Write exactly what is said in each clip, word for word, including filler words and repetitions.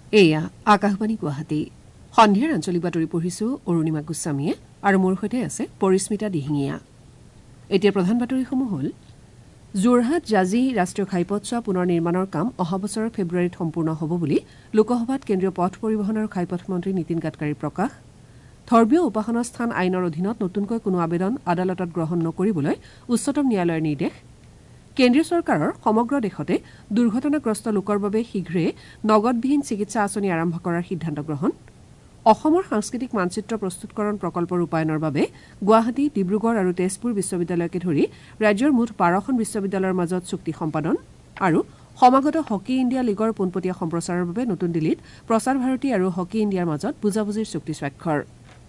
এয়া আকাশবাণী গুৱাহাটী সন্ধিয়াৰ আঞ্চলিক বাতৰি পঢ়িছো অৰুণিমা গোস্বামীয়ে আৰু মোৰ সৈতে আছে পৰিস্মিতা দিহিঙীয়া। এতিয়া প্ৰধান বাতৰিসমূহ হ'ল যোৰহাট জাজি ৰাষ্ট্ৰীয় ঘাইপথছোৱা পুনৰ নিৰ্মাণৰ কাম অহা বছৰৰ ফেব্ৰুৱাৰীত সম্পূৰ্ণ হ'ব বুলি লোকসভাত কেন্দ্ৰীয় পথ পৰিবহণ আৰু ঘাইপথ মন্ত্ৰী নীতিন গাডকাৰীৰ প্ৰকাশ। ধৰ্মীয় উপাসনা স্থান আইনৰ অধীনত নতুনকৈ কোনো আবেদন আদালতত গ্ৰহণ নকৰিবলৈ উচ্চতম ন্যায়ালয়ৰ নিৰ্দেশ। কেন্দ্ৰীয় চৰকাৰৰ সমগ্ৰ দেশতে দুৰ্ঘটনাগ্ৰস্ত লোকৰ বাবে শীঘ্ৰে নগদবিহীন চিকিৎসা আঁচনি আৰম্ভ কৰাৰ সিদ্ধান্ত গ্ৰহণ। অসমৰ সাংস্কৃতিক মানচিত্ৰ প্ৰস্তুতকৰণ প্ৰকল্প ৰূপায়ণৰ বাবে গুৱাহাটী, ডিব্ৰুগড় আৰু তেজপুৰ বিশ্ববিদ্যালয়কে ধৰি ৰাজ্যৰ মুঠ বাৰখন বিশ্ববিদ্যালয়ৰ মাজত চুক্তি সম্পাদন আৰু সমাগত হকী ইণ্ডিয়া লীগৰ পোনপটীয়া সম্প্ৰচাৰৰ বাবে নতুন দিল্লীত প্ৰচাৰ ভাৰতী আৰু হকী ইণ্ডিয়াৰ মাজত বুজাবুজিৰ চুক্তি স্বাক্ষৰ।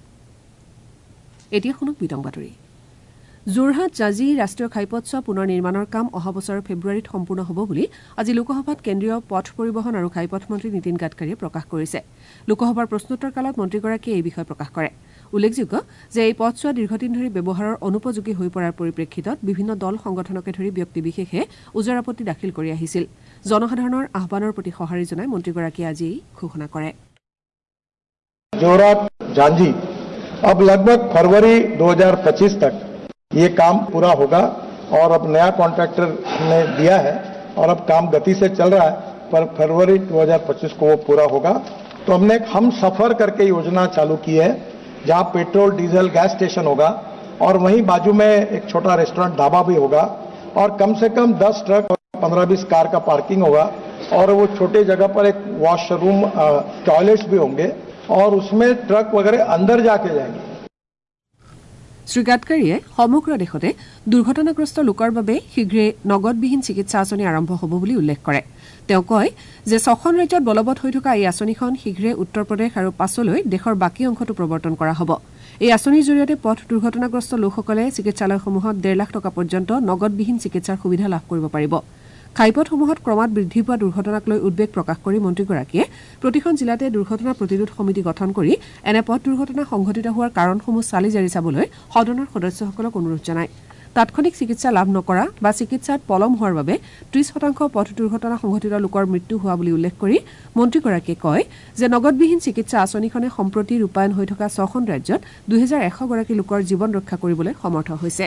এতিয়া শুনক বিতং বাতৰি। যোৰহাট জাজি ৰাষ্ট্ৰীয় ঘাইপথছোৱা পুনৰ নিৰ্মাণৰ কাম অহা বছৰৰ ফেব্ৰুৱাৰীত সম্পূৰ্ণ হ'ব বুলি আজি লোকসভাত কেন্দ্ৰীয় পথ পৰিবহণ আৰু ঘাইপথ মন্ত্ৰী নীতিন গাডকাৰীয়ে প্ৰকাশ কৰিছে। লোকসভাৰ প্ৰশ্নোত্তৰ কালত মন্ত্ৰীগৰাকীয়ে এই বিষয়ে প্ৰকাশ কৰে। উল্লেখযোগ্য যে এই পথছোৱা দীৰ্ঘদিন ধৰি ব্যৱহাৰৰ অনুপযোগী হৈ পৰাৰ পৰিপ্ৰেক্ষিতত বিভিন্ন দল সংগঠনকে ধৰি ব্যক্তিবিশেষে ওজৰ আপত্তি দাখিল কৰি আহিছিল। জনসাধাৰণৰ আহ্বানৰ প্ৰতি সঁহাৰি জনাই মন্ত্ৰীগৰাকীয়ে আজি এই ঘোষণা কৰে। जोरहाट झांझी अब लगभग फरवरी दो हज़ार पच्चीस तक ये काम पूरा होगा और अब नया कॉन्ट्रैक्टर ने दिया है और अब काम गति से चल रहा है, पर फरवरी दो हज़ार पच्चीस को वो पूरा होगा। तो हमने एक हम सफर करके योजना चालू की है, जहां पेट्रोल डीजल गैस स्टेशन होगा और वहीं बाजू में एक छोटा रेस्टोरेंट ढाबा भी होगा और कम से कम दस ट्रक और पंद्रह बीस कार का पार्किंग होगा और वो छोटे जगह पर एक वॉशरूम टॉयलेट्स भी होंगे और उसमें ट्रक वगैरह अंदर जाके जाएंगे। শ্ৰী গাডকাৰীয়ে সমগ্ৰ দেশতে দুৰ্ঘটনাগ্ৰস্ত লোকৰ বাবে শীঘ্ৰে নগদবিহীন চিকিৎসা আঁচনি আৰম্ভ হ'ব বুলি উল্লেখ কৰে। তেওঁ কয় যে ছখন ৰাজ্যত বলবৎ হৈ থকা এই আঁচনিখন শীঘ্ৰে উত্তৰ প্ৰদেশ আৰু পাছলৈ দেশৰ বাকী অংশতো প্ৰৱৰ্তন কৰা হ'ব। এই আঁচনিৰ জৰিয়তে পথ দুৰ্ঘটনাগ্ৰস্ত লোকসকলে চিকিৎসালয়সমূহত ডেৰ লাখ টকা পৰ্যন্ত নগদবিহীন চিকিৎসাৰ সুবিধা লাভ কৰিব পাৰিব। ঘাইপথসমূহত ক্ৰমাৎ বৃদ্ধি পোৱা দুৰ্ঘটনাক লৈ উদ্বেগ প্ৰকাশ কৰি মন্ত্ৰীগৰাকীয়ে প্ৰতিখন জিলাতে দুৰ্ঘটনা প্ৰতিৰোধ সমিতি গঠন কৰি এনে পথ দুৰ্ঘটনা সংঘটিত হোৱাৰ কাৰণসমূহ চালি জাৰি চাবলৈ সদনৰ সদস্যসকলক অনুৰোধ জনায়। তাৎক্ষণিক চিকিৎসা লাভ নকৰা বা চিকিৎসাত পলম হোৱাৰ বাবে ত্ৰিশ শতাংশ পথ দুৰ্ঘটনা সংঘটিত লোকৰ মৃত্যু হোৱা বুলি উল্লেখ কৰি মন্ত্ৰীগৰাকীয়ে কয় যে নগদবিহীন চিকিৎসা আঁচনিখনে সম্প্ৰতি ৰূপায়ণ হৈ থকা ছখন ৰাজ্যত দুহেজাৰ এশ গৰাকী লোকৰ জীৱন ৰক্ষা কৰিবলৈ সমৰ্থ হৈছে।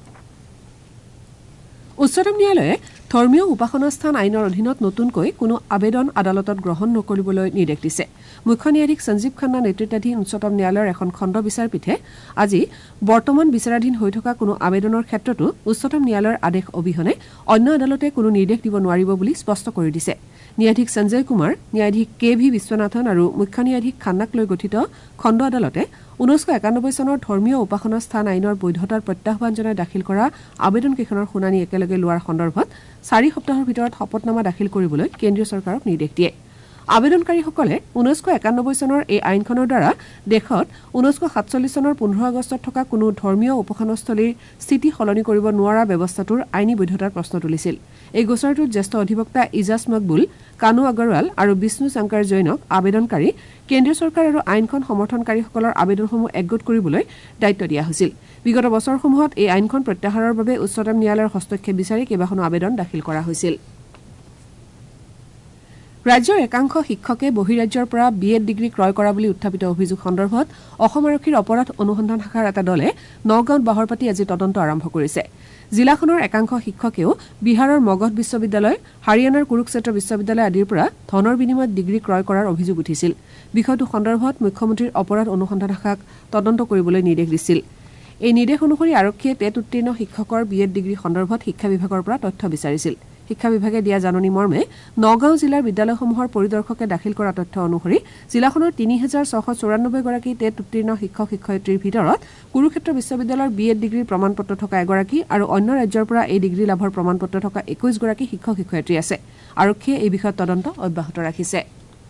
উচ্চতম ন্যায়ালয়ে ধৰ্মীয় উপাসনা স্থান আইনৰ অধীনত নতুনকৈ কোনো আবেদন আদালতত গ্ৰহণ নকৰিবলৈ নিৰ্দেশ দিছে। মুখ্য ন্যায়াধীশ সঞ্জীৱ খান্না নেতৃত্বাধীন উচ্চতম ন্যায়ালয়ৰ এখন খণ্ড বিচাৰপীঠে আজি বৰ্তমান বিচাৰাধীন হৈ থকা কোনো আবেদনৰ ক্ষেত্ৰতো উচ্চতম ন্যায়ালয়ৰ আদেশ অবিহনে অন্য আদালতে কোনো নিৰ্দেশ দিব নোৱাৰিব বুলি স্পষ্ট কৰি দিছে। ন্যায়াধীশ সঞ্জয় কুমাৰ, ন্যায়াধীশ কে ভি বিশ্বনাথন আৰু মুখ্য ন্যায়াধীশ খান্নাক লৈ গঠিত খণ্ড আদালতে ঊনৈছশ একানব্বৈ চনৰ ধৰ্মীয় উপাসনা স্থান আইনৰ বৈধতাৰ প্ৰত্যাহ্বান জনাই দাখিল কৰা আবেদনকেইখনৰ শুনানি একেলগে লোৱাৰ সন্দৰ্ভত চাৰি সপ্তাহৰ ভিতৰত শপতনামা দাখিল কৰিবলৈ কেন্দ্ৰীয় চৰকাৰক নিৰ্দেশ দিয়ে। আবেদনকাৰীসকলে ঊনৈছশ একানব্বৈ চনৰ এই আইনখনৰ দ্বাৰা দেশত ঊনৈছশ সাতচল্লিছ চনৰ পোন্ধৰ আগষ্টত থকা কোনো ধৰ্মীয় উপাসনাস্থলীৰ স্থিতি সলনি কৰিব নোৱাৰা ব্যৱস্থাটোৰ আইনী বৈধতাৰ প্ৰশ্ন তুলিছিল। এই গোচৰটোত জ্যেষ্ঠ অধিবক্তা ইজাজ মকবুল, কানু আগৰৱাল আৰু বিষ্ণু শংকৰ জৈনক আবেদনকাৰী কেন্দ্ৰীয় চৰকাৰ আৰু আইনখন সমৰ্থনকাৰীসকলৰ আবেদনসমূহ একগোট কৰিবলৈ দায়িত্ব দিয়া হৈছিল। বিগত বছৰসমূহত এই আইনখন প্ৰত্যাহাৰৰ বাবে উচ্চতম ন্যায়ালয়ৰ হস্তক্ষেপ বিচাৰি কেইবাখনো আবেদন দাখিল কৰা হৈছিল। ৰাজ্যৰ একাংশ শিক্ষকে বহিৰাজ্যৰ পৰা বি এড ডিগ্ৰী ক্ৰয় কৰা বুলি উত্থাপিত অভিযোগ সন্দৰ্ভত অসম আৰক্ষীৰ অপৰাধ অনুসন্ধান শাখাৰ এটা দলে নগাঁৱত বাহৰ পাতি আজি তদন্ত আৰম্ভ কৰিছে। জিলাখনৰ একাংশ শিক্ষকেও বিহাৰৰ মগধ বিশ্ববিদ্যালয়, হাৰিয়ানাৰ কুৰুক্ষেত্ৰ বিশ্ববিদ্যালয় আদিৰ পৰা ধনৰ বিনিময়ত ডিগ্ৰী ক্ৰয় কৰাৰ অভিযোগ উঠিছিল। বিষয়টো সন্দৰ্ভত মুখ্যমন্ত্ৰীৰ অপৰাধ অনুসন্ধান শাখাক তদন্ত কৰিবলৈ নিৰ্দেশ দিছিল। এই নিৰ্দেশ অনুসৰি আৰক্ষীয়ে টেট উত্তীৰ্ণ শিক্ষকৰ বি এড ডিগ্ৰী সন্দৰ্ভত শিক্ষা বিভাগৰ পৰা তথ্য বিচাৰিছিল। শিক্ষা বিভাগে দিয়া জাননী মৰ্মে নগাঁও জিলাৰ বিদ্যালয়সমূহৰ পৰিদৰ্শকে দাখিল কৰা তথ্য অনুসৰি জিলাখনৰ তিনি হাজাৰ ছশ চৌৰান্নব্বৈ গৰাকী টেট উত্তীৰ্ণ শিক্ষক শিক্ষয়িত্ৰীৰ ভিতৰত কুৰুক্ষেত্ৰ বিশ্ববিদ্যালয়ৰ বি এড ডিগ্ৰীৰ প্ৰমাণ পত্ৰ থকা এগৰাকী আৰু অন্য ৰাজ্যৰ পৰা এই ডিগ্ৰী লাভৰ প্ৰমাণ পত্ৰ থকা একৈশ গৰাকী শিক্ষক শিক্ষয়িত্ৰী আছে। আৰক্ষীয়ে এই বিষয়ত তদন্ত অব্যাহত ৰাখিছে।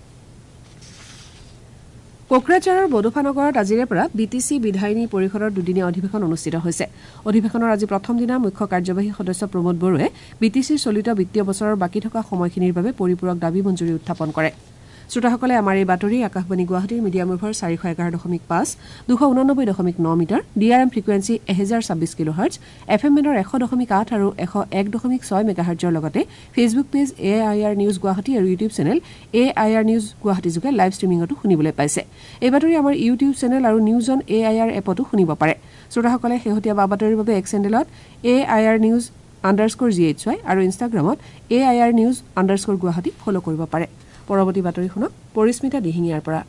কোকৰাঝাৰৰ বডোফানগৰত আজিৰে পৰা বি টি চি বিধায়িনী পৰিষদৰ দুদিনীয়া অধিৱেশন অনুষ্ঠিত হৈছে। অধিৱেশনৰ আজি প্ৰথম দিনা মুখ্য কাৰ্যবাহী সদস্য প্ৰমোদ বড়োৱে বি টি চিৰ চলিত বিত্তীয় বছৰৰ বাকী থকা সময়খিনিৰ বাবে পৰিপূৰক দাবী মঞ্জুৰি উত্থাপন কৰে। শ্ৰোতাসকলে আমাৰ এই বাতৰি আকাশবাণী গুৱাহাটীৰ মিডিয়াম ৱেভৰ চাৰিশ এঘাৰ দশমিক পাঁচ দুশ ঊনানব্বৈ দশমিক ন metre D R M frequency এহেজাৰ ছাব্বিছ কিলো হাৰ্টজ এফ এম মেনৰ এশ দশমিক আঠ আৰু এশ এক দশমিক ছয় মেগা হাৰ্টজৰ লগতে Facebook page A I R news Guwahati আৰু YouTube channel A I R news Guwahati যোগে লাইভ ষ্ট্ৰিমিঙতো শুনিবলৈ পাইছে এই বাতৰি আমাৰ ইউটিউব চেনেল আৰু news on A I R এপতো শুনিব পাৰে শ্ৰোতাসকলে শেহতীয়া বা বাতৰিৰ বাবে এক চেনেলত A I R news underscore G H Y আৰু ইনষ্টাগ্ৰামত A I R news underscore Guwahati follow' কৰিব পাৰে পৰৱৰ্তী বাতৰি শুনক পৰিস্মিতা দিহিঙীয়াৰ পৰা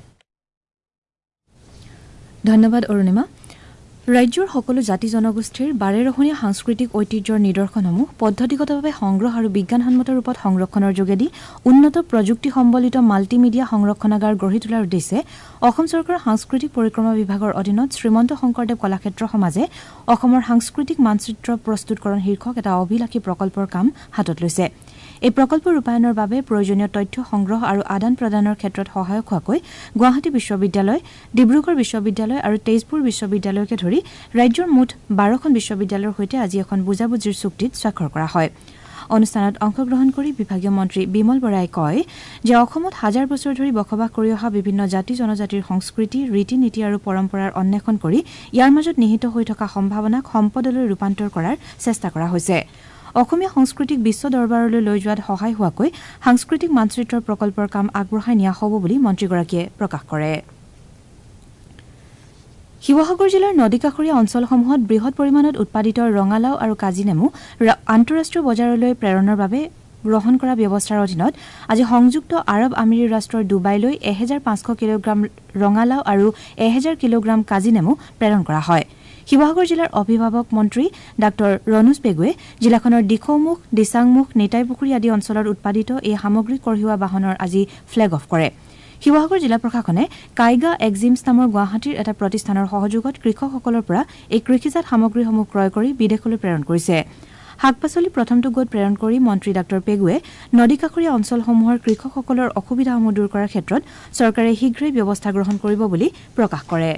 ধন্যবাদ অৰুণিমা ৰাজ্যৰ সকলো জাতি জনগোষ্ঠীৰ বাৰেৰহণীয়া সাংস্কৃতিক ঐতিহ্যৰ নিদৰ্শনসমূহ পদ্ধতিগতভাৱে সংগ্ৰহ আৰু বিজ্ঞানসন্মত ৰূপত সংৰক্ষণৰ যোগেদি উন্নত প্ৰযুক্তি সম্বলিত মাল্টিমিডিয়া সংৰক্ষণাগাৰ গঢ়ি তোলাৰ উদ্দেশ্যে অসম চৰকাৰৰ সাংস্কৃতিক পৰিক্ৰমা বিভাগৰ অধীনত শ্ৰীমন্ত শংকৰদেৱ কলাক্ষেত্ৰ সমাজে অসমৰ সাংস্কৃতিক মানচিত্ৰ প্ৰস্তুতকৰণ শীৰ্ষক এটা অভিলাষী প্ৰকল্পৰ কাম হাতত লৈছে এই প্ৰকল্প ৰূপায়ণৰ বাবে প্ৰয়োজনীয় তথ্য সংগ্ৰহ আৰু আদান প্ৰদানৰ ক্ষেত্ৰত সহায়ক হোৱাকৈ গুৱাহাটী বিশ্ববিদ্যালয় ডিব্ৰুগড় বিশ্ববিদ্যালয় আৰু তেজপুৰ বিশ্ববিদ্যালয়কে ধৰি ৰাজ্যৰ মুঠ বাৰখন বিশ্ববিদ্যালয়ৰ সৈতে আজি এখন বুজাবুজিৰ চুক্তিত স্বাক্ষৰ কৰা হয় অনুষ্ঠানত অংশগ্ৰহণ কৰি বিভাগীয় মন্ত্ৰী বিমল বৰাই কয় যে অসমত হাজাৰ বছৰ ধৰি বসবাস কৰি অহা বিভিন্ন জাতি জনজাতিৰ সংস্কৃতি ৰীতি নীতি আৰু পৰম্পৰাৰ অন্বেষণ কৰি ইয়াৰ মাজত নিহিত হৈ থকা সম্ভাৱনাক সম্পদলৈ ৰূপান্তৰ কৰাৰ চেষ্টা কৰা হৈছে অসমীয়া সংস্কৃতিক বিশ্ব দৰবাৰলৈ লৈ যোৱাত সহায় হোৱাকৈ সাংস্কৃতিক মানচিত্ৰৰ প্ৰকল্পৰ কাম আগবঢ়াই নিয়া হ'ব বুলি মন্ত্ৰীগৰাকীয়ে প্ৰকাশ কৰে শিৱসাগৰ জিলাৰ নদীকাষৰীয়া অঞ্চলসমূহত বৃহৎ পৰিমাণত উৎপাদিত ৰঙালাও আৰু কাজিনেমু আন্তঃৰাষ্ট্ৰীয় বজাৰলৈ প্ৰেৰণৰ বাবে গ্ৰহণ কৰা ব্যৱস্থাৰ অধীনত আজি সংযুক্ত আৰৱ আমিৰি ৰাষ্ট্ৰৰ ডুবাইলৈ এহেজাৰ পাঁচশ কিলোগ্ৰাম ৰঙালাও আৰু এহেজাৰ কিলোগ্ৰাম কাজিনেমু প্ৰেৰণ কৰা হয় শিৱসাগৰ জিলাৰ অভিভাৱক মন্ত্ৰী ডাঃ ৰণোজ পেগুৱে জিলাখনৰ দিখৌমুখ দিচাংমুখ নিতাইপুখুৰী আদি অঞ্চলত উৎপাদিত এই সামগ্ৰী কঢ়িওৱা বাহনৰ আজি ফ্লেগ অফ কৰে শিৱসাগৰ জিলা প্ৰশাসনে কাইগা এক্সিমছ নামৰ গুৱাহাটীৰ এটা প্ৰতিষ্ঠানৰ সহযোগত কৃষকসকলৰ পৰা এই কৃষিজাত সামগ্ৰীসমূহ ক্ৰয় কৰি বিদেশলৈ প্ৰেৰণ কৰিছে শাক পাচলি প্ৰথমটো গোট প্ৰেৰণ কৰি মন্ত্ৰী ডাঃ পেগুৱে নদীকাষৰীয়া অঞ্চলসমূহৰ কৃষকসকলৰ অসুবিধাসমূহ দূৰ কৰাৰ ক্ষেত্ৰত চৰকাৰে শীঘ্ৰেই ব্যৱস্থা গ্ৰহণ কৰিব বুলি প্ৰকাশ কৰে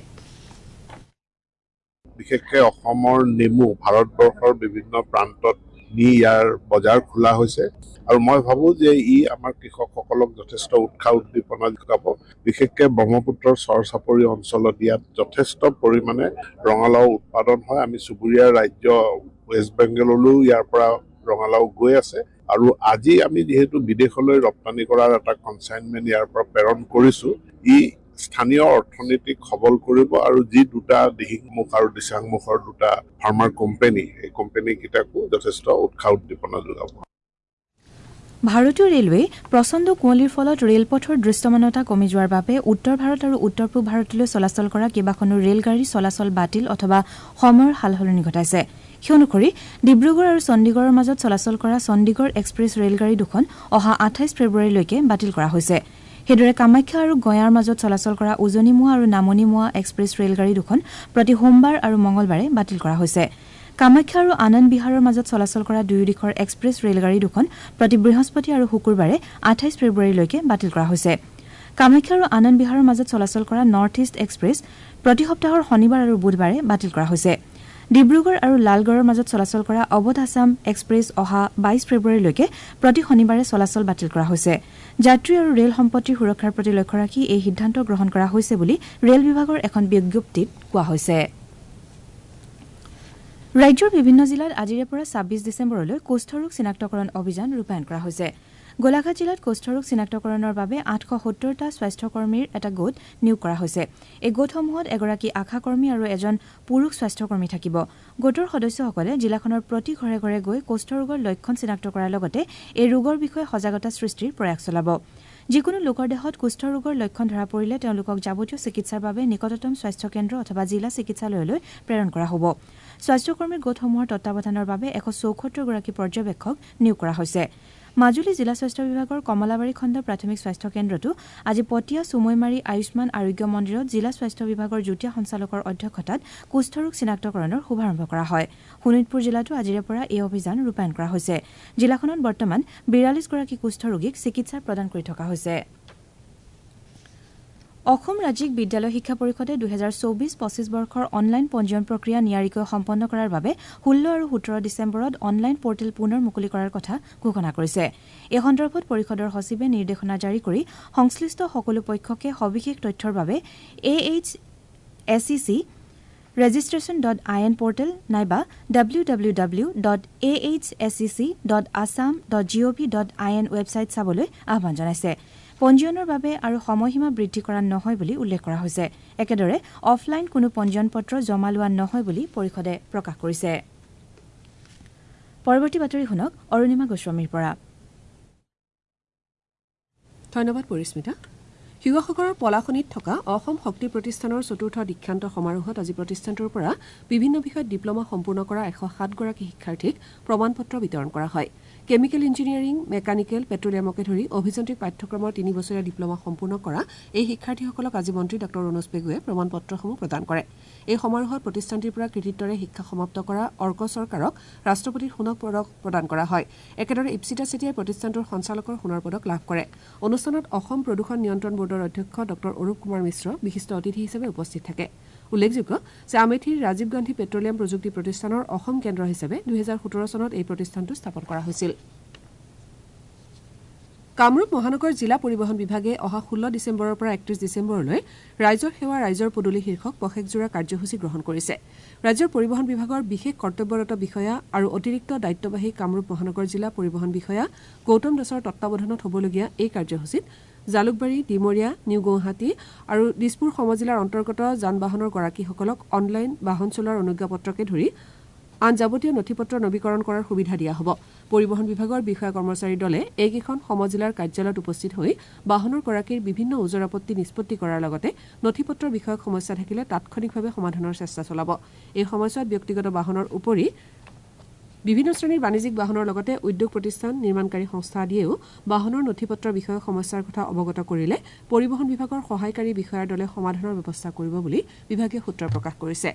বিশেষকৈ অসমৰ নেমু ভাৰতবৰ্ষৰ বিভিন্ন প্ৰান্তত নি ইয়াৰ বজাৰ খোলা হৈছে আৰু মই ভাবো যে ই আমাৰ কৃষকসকলক যথেষ্ট উৎসাহ উদ্দীপনা যোগাব বিশেষকৈ ব্ৰহ্মপুত্ৰৰ চৰ চাপৰি অঞ্চলত ইয়াত যথেষ্ট পৰিমাণে ৰঙালাও উৎপাদন হয় আমি চুবুৰীয়া ৰাজ্য ৱেষ্ট বেংগললৈও ইয়াৰ পৰা ৰঙালাও গৈ আছে আৰু আজি আমি যিহেতু বিদেশলৈ ৰপ্তানি কৰাৰ এটা কনচাইনমেণ্ট ইয়াৰ পৰা প্ৰেৰণ কৰিছো ই স্থানীয় অৰ্থনীতিক সবল কৰিব আৰু যি দুটা দিহিংমুখ আৰু দিচাংমুখৰ দুটা ফাৰ্মাৰ কোম্পানী এই কোম্পানীকেইটাকো যথেষ্ট উৎসাহ উদ্দীপনা যোগাব ভাৰতীয় ৰেলৱে প্ৰচণ্ড কুঁৱলীৰ ফলত ৰেলপথৰ দৃশ্যমানতা কমি যোৱাৰ বাবে উত্তৰ ভাৰত আৰু উত্তৰ পূব ভাৰতলৈ চলাচল কৰা কেইবাখনো ৰেলগাড়ী চলাচল বাতিল অথবা সময়ৰ সালসলনি ঘটাইছে সেই অনুসৰি ডিব্ৰুগড় আৰু চণ্ডীগড়ৰ মাজত চলাচল কৰা চণ্ডীগড় এক্সপ্ৰেছ ৰেলগাড়ী দুখন অহা আঠাইছ ফেব্ৰুৱাৰীলৈকে বাতিল কৰা হৈছে সেইদৰে কামাখ্যা আৰু গয়াৰ মাজত চলাচল কৰা উজনিমুৱা আৰু নামনিমুৱা এক্সপ্ৰেছ ৰেলগাড়ী দুখন প্ৰতি সোমবাৰ আৰু মঙলবাৰে বাতিল কৰা হৈছে কামাখ্যা আৰু আনন্দ বিহাৰৰ মাজত চলাচল কৰা দুয়ো দিশৰ এক্সপ্ৰেছ ৰেলগাড়ী দুখন প্ৰতি বৃহস্পতি আৰু শুকুৰবাৰে আঠাইছ ফেব্ৰুৱাৰীলৈকে বাতিল কৰা হৈছে কামাখ্যা আৰু আনন্দ বিহাৰৰ মাজত চলাচল কৰা নৰ্থ ইষ্ট এক্সপ্ৰেছ প্ৰতি সপ্তাহৰ শনিবাৰ আৰু বুধবাৰে বাতিল কৰা হৈছে ডিব্ৰুগড় আৰু লালগড়ৰ মাজত চলাচল কৰা অৱধ আছাম এক্সপ্ৰেছ অহা বাইছ ফেব্ৰুৱাৰীলৈকে প্ৰতি শনিবাৰে চলাচল বাতিল কৰা হৈছে যাত্ৰী আৰু ৰেল সম্পত্তিৰ সুৰক্ষাৰ প্ৰতি লক্ষ্য ৰাখি এই সিদ্ধান্ত গ্ৰহণ কৰা হৈছে বুলি ৰেল বিভাগৰ এখন বিজ্ঞপ্তিত কোৱা হৈছে ৰাজ্যৰ বিভিন্ন জিলাত আজিৰে পৰা ছাব্বিছ ডিচেম্বৰলৈ কুষ্ঠৰোগ চিনাক্তকৰণ অভিযান ৰূপায়ণ কৰা হৈছে গোলাঘাট জিলাত কুষ্ঠৰোগ চিনাক্তকৰণৰ বাবে আঠশ সত্তৰটা স্বাস্থ্যকৰ্মীৰ এটা গোট নিয়োগ কৰা হৈছে এই গোটসমূহত এগৰাকী আশাকৰ্মী আৰু এজন পুৰুষ স্বাস্থ্যকৰ্মী থাকিব গোটৰ সদস্যসকলে জিলাখনৰ প্ৰতি ঘৰে ঘৰে গৈ কুষ্ঠৰোগৰ লক্ষণ চিনাক্ত কৰাৰ লগতে এই ৰোগৰ বিষয়ে সজাগতা সৃষ্টিৰ প্ৰয়াস চলাব যিকোনো লোকৰ দেহত কুষ্ঠৰোগৰ লক্ষণ ধৰা পৰিলে তেওঁলোকক যাৱতীয় চিকিৎসাৰ বাবে নিকটতম স্বাস্থ্য কেন্দ্ৰ অথবা জিলা চিকিৎসালয়লৈ প্ৰেৰণ কৰা হ'ব স্বাস্থ্যকৰ্মীৰ গোটসমূহৰ তত্বাৱধানৰ বাবে এশ চৌসত্তৰ গৰাকী পৰ্যবেক্ষক নিয়োগ কৰা হৈছে মাজুলী জিলা স্বাস্থ্য বিভাগৰ কমলাবাৰী খণ্ড প্ৰাথমিক স্বাস্থ্য কেন্দ্ৰটো আজি পটিয়া চুমৈমাৰী আয়ুষ্মান আৰোগ্য মন্দিৰত জিলা স্বাস্থ্য বিভাগৰ যুটীয়া সঞ্চালকৰ অধ্যক্ষতাত কুষ্ঠৰোগ চিনাক্তকৰণৰ শুভাৰম্ভ কৰা হয় শোণিতপুৰ জিলাতো আজিৰে পৰা এই অভিযান ৰূপায়ণ কৰা হৈছে জিলাখনত বৰ্তমান বিৰাল্লিছ গৰাকী কুষ্ঠৰোগীক চিকিৎসা প্ৰদান কৰি থকা হৈছে অসম ৰাজ্যিক বিদ্যালয় শিক্ষা পৰিষদে দুহেজাৰ চৌবিশ পঁচিছ বৰ্ষৰ অনলাইন পঞ্জীয়ন প্ৰক্ৰিয়া নিয়াৰিকৈ সম্পন্ন কৰাৰ বাবে ষোল্ল আৰু সোতৰ ডিচেম্বৰত অনলাইন পৰ্টেল পুনৰ মুকলি কৰাৰ কথা ঘোষণা কৰিছে। এই সন্দৰ্ভত পৰিষদৰ সচিবে নিৰ্দেশনা জাৰি কৰি সংশ্লিষ্ট সকলো পক্ষকে সবিশেষ তথ্যৰ বাবে A H S E C registration dot I N portal নাইবা W W W dot A H S E C dot Assam dot G O' V dot I N website চাবলৈ আহ্বান জনাইছে। পঞ্জীয়নৰ বাবে আৰু সময়সীমা বৃদ্ধি কৰা নহয় বুলি উল্লেখ কৰা হৈছে। একেদৰে অফলাইন কোনো পঞ্জীয়ন পত্ৰ জমা লোৱা নহয় বুলি পৰিষদে প্ৰকাশ কৰিছে। পৰৱৰ্তী বাতৰি শুনক অৰুণিমা গোস্বামীৰ পৰা। ধন্যবাদ পৰিস্মিতা। শিৱসাগৰৰ পলাশনীত থকা অসম শক্তি প্ৰতিষ্ঠানৰ চতুৰ্থ দীক্ষান্ত সমাৰোহত আজি প্ৰতিষ্ঠানটোৰ পৰা বিভিন্ন বিষয়ত ডিপ্ল'মা সম্পূৰ্ণ কৰা এশ সাতগৰাকী শিক্ষাৰ্থীক প্ৰমাণপত্ৰ বিতৰণ কৰা হয়। কেমিকেল ইঞ্জিনিয়াৰিং, মেকানিকেল, পেট্ৰলিয়ামকে ধৰি অভিযান্ত্ৰিক পাঠ্যক্ৰমৰ তিনি বছৰীয়া ডিপ্ল'মা সম্পূৰ্ণ কৰা এই শিক্ষাৰ্থীসকলক আজি মন্ত্ৰী ডঃ ৰণোজ পেগুৱে প্ৰমাণপত্ৰসমূহ প্ৰদান কৰে। এই সমাৰোহত প্ৰতিষ্ঠানটিৰ পৰা কৃতিত্বৰে শিক্ষা সমাপ্ত কৰা অৰ্ক চৰকাৰক ৰাষ্ট্ৰপতিৰ সোণৰ পদক প্ৰদান কৰা হয়। একেদৰে ইপ্সিতা চেতিয়াই প্ৰতিষ্ঠানটোৰ সঞ্চালকৰ সোণৰ পদক লাভ কৰে। অনুষ্ঠানত অসম প্ৰদূষণ নিয়ন্ত্ৰণ বৰ্ডৰ অধ্যক্ষ ডঃ অৰূপ কুমাৰ মিশ্ৰ বিশিষ্ট অতিথি হিচাপে উপস্থিত থাকে। উল্লেখযোগ্য যে আমেথিৰ ৰাজীৱ গান্ধী পেট্ৰলিয়াম প্ৰযুক্তি প্ৰতিষ্ঠানৰ অসম কেন্দ্ৰ হিচাপে দুহেজাৰ সোতৰ চনত এই প্ৰতিষ্ঠানটো স্থাপন কৰা হৈছিল। কামৰূপ মহানগৰ জিলা পৰিবহণ বিভাগে অহা ষোল্ল ডিচেম্বৰৰ পৰা একত্ৰিশ ডিচেম্বৰলৈ ৰাইজৰ সেৱা ৰাইজৰ পদূলি শীৰ্ষক পষেকজোৰা কাৰ্যসূচী গ্ৰহণ কৰিছে। ৰাজ্যৰ পৰিবহণ বিভাগৰ বিশেষ কৰ্তব্যৰত বিষয়া আৰু অতিৰিক্ত দায়িত্ববাহী কামৰূপ মহানগৰ জিলা পৰিবহণ বিষয়া গৌতম দাসৰ তত্বাৱধানত হ'বলগীয়া এই কাৰ্যসূচীত জালুকবাৰী, ডিমৰীয়া, নিউ গুৱাহাটী আৰু দিছপুৰ সমজিলাৰ অন্তৰ্গত যান বাহনৰ গৰাকীসকলক অনলাইন বাহন চলোৱাৰ অনুজ্ঞাপত্ৰকে ধৰি আন যাৱতীয় নথি পত্ৰ নৱীকৰণ কৰাৰ সুবিধা দিয়া হ'ব। পৰিবহণ বিভাগৰ বিষয়া কৰ্মচাৰীৰ দলে এইকেইখন সমজিলাৰ কাৰ্যালয়ত উপস্থিত হৈ বাহনৰ গৰাকীৰ বিভিন্ন ওজৰ আপত্তি নিষ্পত্তি কৰাৰ লগতে নথি পত্ৰৰ বিষয়ক সমস্যা থাকিলে তাৎক্ষণিকভাৱে সমাধানৰ চেষ্টা চলাব। এই সময়ছোৱাত ব্যক্তিগত বাহনৰ উপৰি বিভিন্ন শ্ৰেণীৰ বাণিজ্যিক বাহনৰ লগতে উদ্যোগ প্ৰতিষ্ঠান, নিৰ্মাণকাৰী সংস্থা আদিয়েও বাহনৰ নথি পত্ৰৰ বিষয়ক সমস্যাৰ কথা অৱগত কৰিলে পৰিবহণ বিভাগৰ সহায়কাৰী বিষয়াৰ দলে সমাধানৰ ব্যৱস্থা কৰিব বুলি বিভাগীয় সূত্ৰই প্ৰকাশ কৰিছে।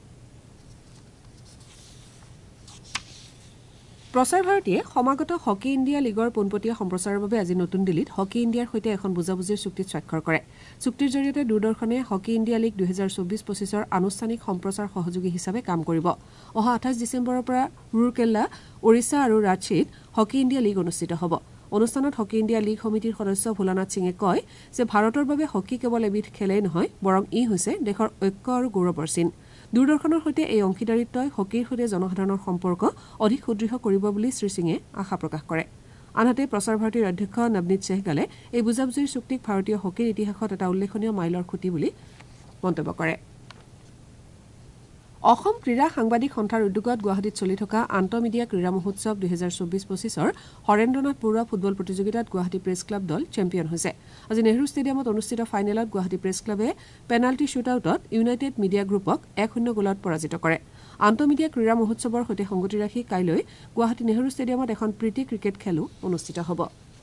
প্ৰচাৰ ভাৰতীয়ে সমাগত হকী ইণ্ডিয়া লীগৰ পোনপটীয়া সম্প্ৰচাৰৰ বাবে আজি নতুন দিল্লীত হকী ইণ্ডিয়াৰ সৈতে এখন বুজাবুজিৰ চুক্তিত স্বাক্ষৰ কৰে। চুক্তিৰ জৰিয়তে দূৰদৰ্শনে হকী ইণ্ডিয়া লীগ দুহেজাৰ চৌবিশ পঁচিছৰ আনুষ্ঠানিক সম্প্ৰচাৰ সহযোগী হিচাপে কাম কৰিব। অহা আঠাইছ ডিচেম্বৰৰ পৰা ৰুৰকেলা, ওড়িশা আৰু ৰাঁচীত হকী ইণ্ডিয়া লীগ অনুষ্ঠিত হ'ব। অনুষ্ঠানত হকী ইণ্ডিয়া লীগ সমিতিৰ সদস্য ভোলানাথ সিঙে কয় যে ভাৰতৰ বাবে হকী কেৱল এবিধ খেলেই নহয়, বৰং ই হৈছে দেশৰ ঐক্য আৰু গৌৰৱৰ চিন। দূৰদৰ্শনৰ সৈতে এই অংশীদাৰিত্বই হকীৰ সৈতে জনসাধাৰণৰ সম্পৰ্ক অধিক সুদৃঢ় কৰিব বুলি শ্ৰীসিঙে আশা প্ৰকাশ কৰে। আনহাতে প্ৰচাৰ ভাৰতীৰ অধ্যক্ষ নৱনীত চেহগালে এই বুজাবুজিৰ চুক্তিক ভাৰতীয় হকীৰ ইতিহাসত এটা উল্লেখনীয় মাইলৰ খুঁটি বুলি মন্তব্য কৰে। অসম ক্ৰীড়া সাংবাদিক সন্থাৰ উদ্যোগত গুৱাহাটীত চলি থকা আন্তঃমিডিয়া ক্ৰীড়া মহোৎসৱ দুহেজাৰ চৌবিশ পঁচিছৰ হৰেন্দ্ৰনাথ বৰুৱা ফুটবল প্ৰতিযোগিতাত গুৱাহাটী প্ৰেছ ক্লাব দল চেম্পিয়ন হৈছে। আজি নেহৰু ষ্টেডিয়ামত অনুষ্ঠিত ফাইনেলত গুৱাহাটী প্ৰেছ ক্লাবে পেনাল্টি শ্বুটআউটত ইউনাইটেড মিডিয়া গ্ৰুপক এক শূন্য গোলত পৰাজিত কৰে। আন্তঃমিডিয়া ক্ৰীড়া মহোৎসৱৰ সৈতে সংগতি ৰাখি কাইলৈ গুৱাহাটী নেহৰু ষ্টেডিয়ামত এখন প্ৰীতি ক্ৰিকেট খেলো অনুষ্ঠিত হ'ব।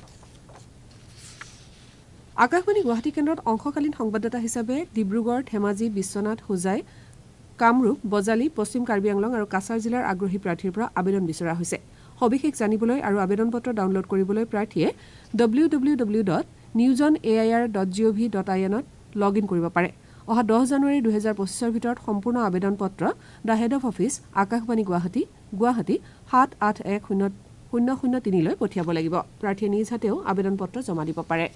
আকাশবাণী গুৱাহাটী কেন্দ্ৰত অংশকালীন সংবাদদাতা হিচাপে ডিব্ৰুগড়, ধেমাজি, বিশ্বনাথ, হোজাই, কামৰূপ, বজালী, পশ্চিম কাৰ্বি আংলং আৰু কাছাৰ জিলাৰ আগ্ৰহী প্ৰাৰ্থীৰ পৰা আবেদন বিচৰা হৈছে। সবিশেষ জানিবলৈ আৰু আবেদন পত্ৰ ডাউনলোড কৰিবলৈ প্ৰাৰ্থীয়ে W W W dot news on A I R dot G O' V dot I এনত লগ ইন কৰিব পাৰে। অহা দহ জানুৱাৰী দুহেজাৰ পঁচিছৰ ভিতৰত সম্পূৰ্ণ আবেদন পত্ৰ the head of office, Akashvani Guwahati, Guwahati সাত আঠ এক শূন্য শূন্য শূন্য তিনিলৈ পঠিয়াব লাগিব। প্ৰাৰ্থীয়ে নিজ হাতেও আবেদন পত্ৰ জমা দিব পাৰে।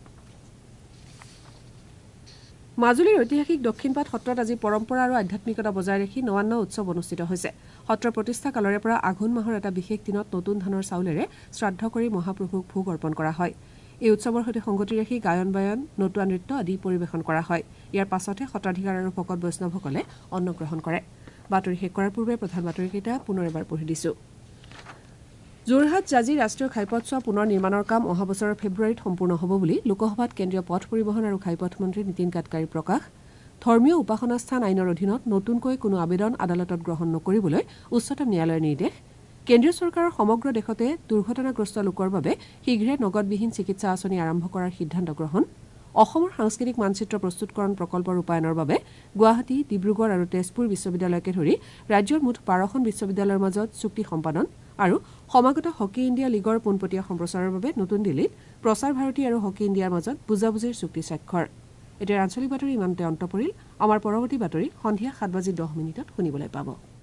মাজুলীৰ ঐতিহাসিক দক্ষিণপাট সত্ৰত আজি পৰম্পৰা আৰু আধ্যাত্মিকতা বজাই ৰাখি নৱান্ন উৎসৱ অনুষ্ঠিত হৈছে। সত্ৰৰ প্ৰতিষ্ঠা কালৰে পৰা আঘোণ মাহৰ এটা বিশেষ দিনত নতুন ধানৰ চাউলেৰে শ্ৰাদ্ধ কৰি মহাপ্ৰভুক ভোগ অৰ্পণ কৰা হয়। এই উৎসৱৰ সৈতে সংগতি ৰাখি গায়ন বায়ন, নতুৱা নৃত্য আদি পৰিৱেশন কৰা হয়। ইয়াৰ পাছতহে সত্ৰাধিকাৰ আৰু ভকত বৈষ্ণৱসকলে অন্ন গ্ৰহণ কৰে। বাতৰি শেষ কৰাৰ পূৰ্বে প্ৰধান বাতৰিকেইটা পুনৰ এবাৰ পঢ়ি দিছো। যোৰহাট জাজি ৰাষ্ট্ৰীয় ঘাইপথছোৱা পুনৰ নিৰ্মাণৰ কাম অহা বছৰৰ ফেব্ৰুৱাৰীত সম্পূৰ্ণ হ'ব বুলি লোকসভাত কেন্দ্ৰীয় পথ পৰিবহণ আৰু ঘাইপথ মন্ত্ৰী নীতিন গাডকাৰীৰ প্ৰকাশ। ধৰ্মীয় উপাসনা স্থান আইনৰ অধীনত নতুনকৈ কোনো আবেদন আদালতত গ্ৰহণ নকৰিবলৈ উচ্চতম ন্যায়ালয়ৰ নিৰ্দেশ। কেন্দ্ৰীয় চৰকাৰৰ সমগ্ৰ দেশতে দুৰ্ঘটনাগ্ৰস্ত লোকৰ বাবে শীঘ্ৰে নগদবিহীন চিকিৎসা আঁচনি আৰম্ভ কৰাৰ সিদ্ধান্ত গ্ৰহণ। অসমৰ সাংস্কৃতিক মানচিত্ৰ প্ৰস্তুতকৰণ প্ৰকল্প ৰূপায়ণৰ বাবে গুৱাহাটী, ডিব্ৰুগড় আৰু তেজপুৰ বিশ্ববিদ্যালয়কে ধৰি ৰাজ্যৰ মুঠ বাৰখন বিশ্ববিদ্যালয়ৰ মাজত চুক্তি সম্পাদন আৰু সমাগত হকী ইণ্ডিয়া লীগৰ পোনপটীয়া সম্প্ৰচাৰৰ বাবে নতুন দিল্লীত প্ৰচাৰ ভাৰতী আৰু হকী ইণ্ডিয়াৰ মাজত বুজাবুজিৰ চুক্তি স্বাক্ষৰ। এতিয়া আঞ্চলিক বাতৰি ইমানতে অন্ত পৰিল আমাৰ পৰৱৰ্তী বাতৰি সন্ধিয়া সাত বাজি দহ মিনিটত শুনিবলৈ পাব।